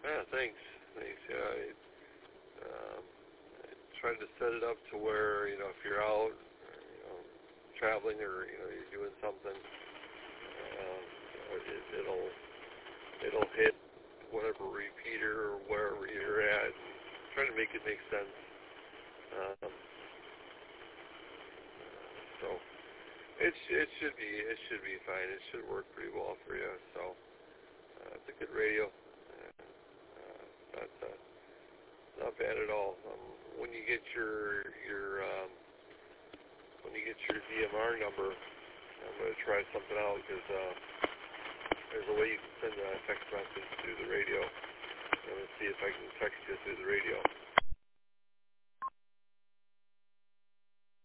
Yeah, thanks. Yeah, I tried to set it up to where, if you're out, traveling or, you're doing something, it'll hit whatever repeater or wherever you're at. Trying to make it make sense. So it should be fine. It should work pretty well for you. So it's a good radio. Not bad at all. When you get your DMR number, I'm going to try something out because there's a way you can send a text message through the radio. I'm going to see if I can text you through the radio.